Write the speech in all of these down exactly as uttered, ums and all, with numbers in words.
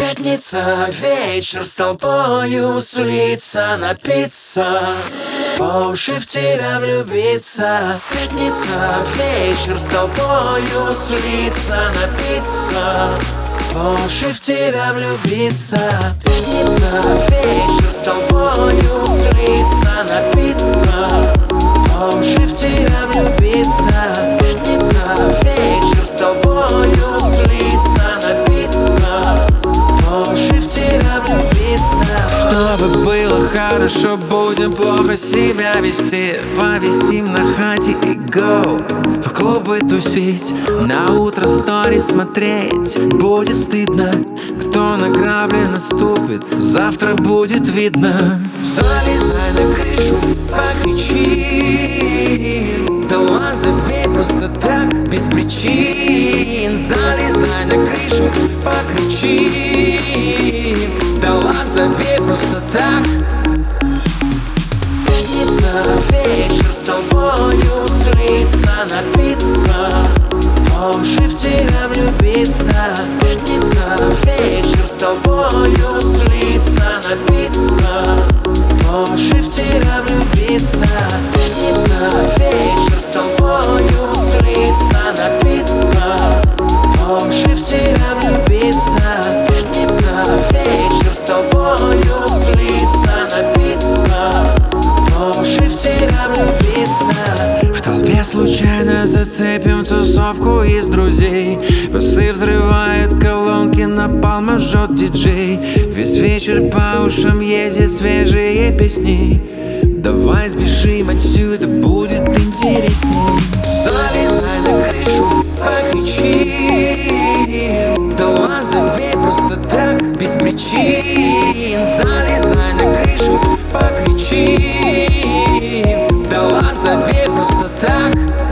Пятница, вечер с толпою слиться, напиться, по уши в тебя влюбиться. Пятница, вечер с толпою слиться, напиться, по уши в тебя влюбиться. Пятница, вечер с толпою слиться, напиться, по уши в тебя влюбиться. Пятница, вечер с тобою слиться, напиться, по уши в тебя влюбиться. Чтобы было хорошо, будем плохо себя вести. Повисим на хате и go в клубы тусить, на утро стори смотреть. Будет стыдно, кто на грабли наступит, завтра будет видно. Залезай на крышу, покричи, да ладно, забей просто так, без причин. Залезай на крышу, покричи, да ладно, забей просто так. Пятница, вечер с тобою слиться, напиться, по уши в тебя влюбиться. Пятница, вечер с тобою слиться, напиться, по уши в тебя влюбиться. Пятница, вечер с тобою слиться, напиться, по уши в тебя влюбиться. Пятница, вечер с тобою слиться, напиться, по уши в тебя влюбиться. В толпе случайно зацепим тусовку из друзей. Басы взрывают колонки, напалмом жжет диджей. Весь вечер по ушам ездят свежие песни. Давай сбежим отсюда, будет интересней. Залезай на крышу, покричи, да ладно, забей просто так, без причин. Залезай на крышу, покричи, да ладно, забей просто так.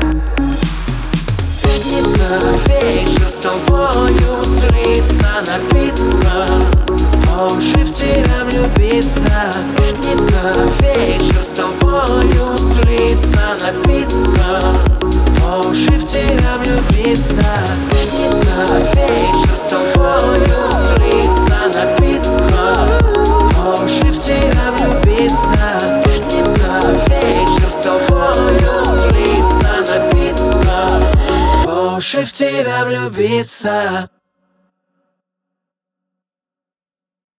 Пятница, вечер с тобою слиться, напиться, по уши в тебя влюбиться. Пятница, вечер с тобою слиться, напиться, по уши в тебя влюбиться. Пятница, вечер с тобою слиться, напиться, по уши в тебя влюбиться. Пятница, вечер с тобою слиться, напиться, по уши в тебя влюбиться.